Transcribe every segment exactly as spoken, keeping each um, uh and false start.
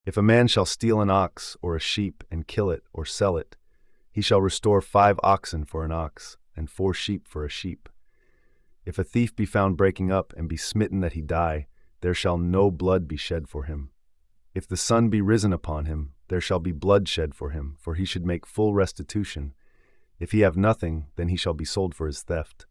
If a man shall steal an ox or a sheep and kill it or sell it, he shall restore five oxen for an ox, and four sheep for a sheep. If a thief be found breaking up and be smitten that he die, there shall no blood be shed for him. If the sun be risen upon him, there shall be blood shed for him, for he should make full restitution. If he have nothing, then he shall be sold for his theft.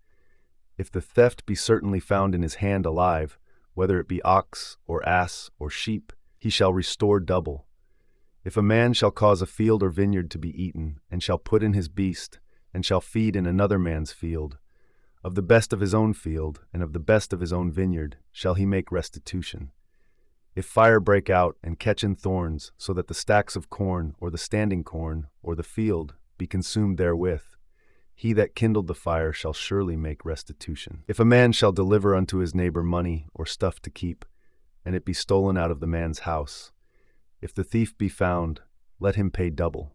If the theft be certainly found in his hand alive, whether it be ox or ass or sheep, he shall restore double. If a man shall cause a field or vineyard to be eaten, and shall put in his beast, and shall feed in another man's field, of the best of his own field, and of the best of his own vineyard, shall he make restitution. If fire break out and catch in thorns, so that the stacks of corn, or the standing corn, or the field, be consumed therewith, he that kindled the fire shall surely make restitution. If a man shall deliver unto his neighbor money or stuff to keep, and it be stolen out of the man's house, if the thief be found, let him pay double.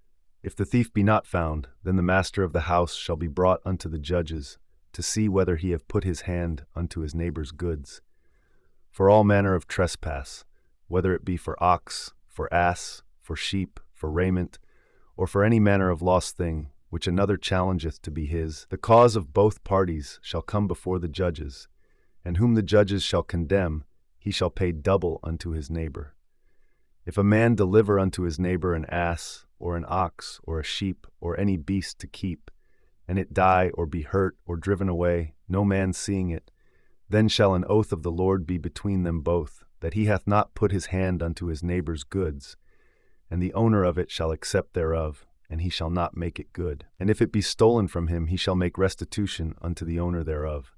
If the thief be not found, then the master of the house shall be brought unto the judges, to see whether he have put his hand unto his neighbor's goods. For all manner of trespass, whether it be for ox, for ass, for sheep, for raiment, or for any manner of lost thing, which another challengeth to be his, the cause of both parties shall come before the judges, and whom the judges shall condemn, he shall pay double unto his neighbor. If a man deliver unto his neighbor an ass, or an ox, or a sheep, or any beast to keep, and it die, or be hurt, or driven away, no man seeing it, then shall an oath of the Lord be between them both, that he hath not put his hand unto his neighbor's goods, and the owner of it shall accept thereof, and he shall not make it good. And if it be stolen from him, he shall make restitution unto the owner thereof.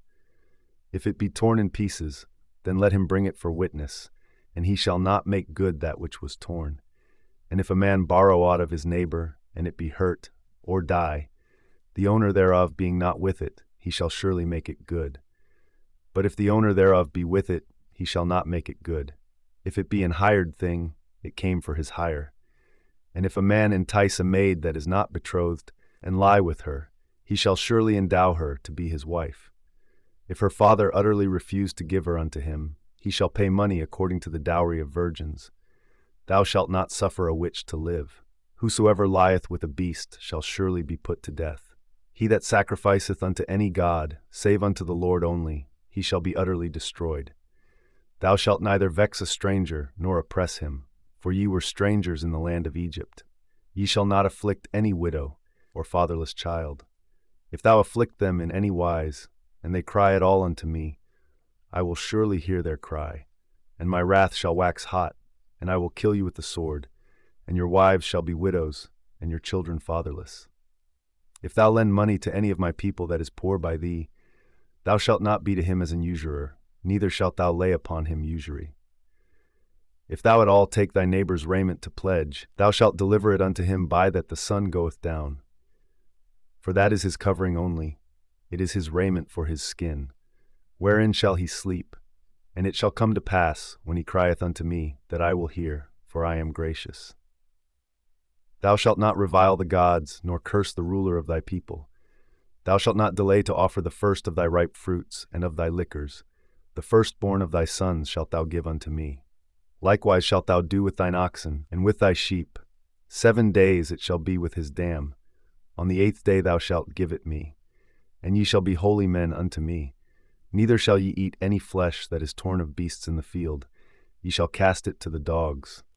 If it be torn in pieces, then let him bring it for witness, and he shall not make good that which was torn. And if a man borrow aught of his neighbor, and it be hurt, or die, the owner thereof being not with it, he shall surely make it good. But if the owner thereof be with it, he shall not make it good. If it be an hired thing, it came for his hire. And if a man entice a maid that is not betrothed, and lie with her, he shall surely endow her to be his wife. If her father utterly refuse to give her unto him, he shall pay money according to the dowry of virgins. Thou shalt not suffer a witch to live. Whosoever lieth with a beast shall surely be put to death. He that sacrificeth unto any god, save unto the Lord only, he shall be utterly destroyed. Thou shalt neither vex a stranger, nor oppress him, for ye were strangers in the land of Egypt. Ye shall not afflict any widow, or fatherless child. If thou afflict them in any wise, and they cry at all unto me, I will surely hear their cry, and my wrath shall wax hot, and I will kill you with the sword, and your wives shall be widows, and your children fatherless. If thou lend money to any of my people that is poor by thee, thou shalt not be to him as an usurer, neither shalt thou lay upon him usury. If thou at all take thy neighbor's raiment to pledge, thou shalt deliver it unto him by that the sun goeth down. For that is his covering only, it is his raiment for his skin. Wherein shall he sleep? And it shall come to pass, when he crieth unto me, that I will hear, for I am gracious. Thou shalt not revile the gods, nor curse the ruler of thy people. Thou shalt not delay to offer the first of thy ripe fruits, and of thy liquors. The firstborn of thy sons shalt thou give unto me. Likewise shalt thou do with thine oxen, and with thy sheep. Seven days it shall be with his dam. On the eighth day thou shalt give it me. And ye shall be holy men unto me. Neither shall ye eat any flesh that is torn of beasts in the field. Ye shall cast it to the dogs.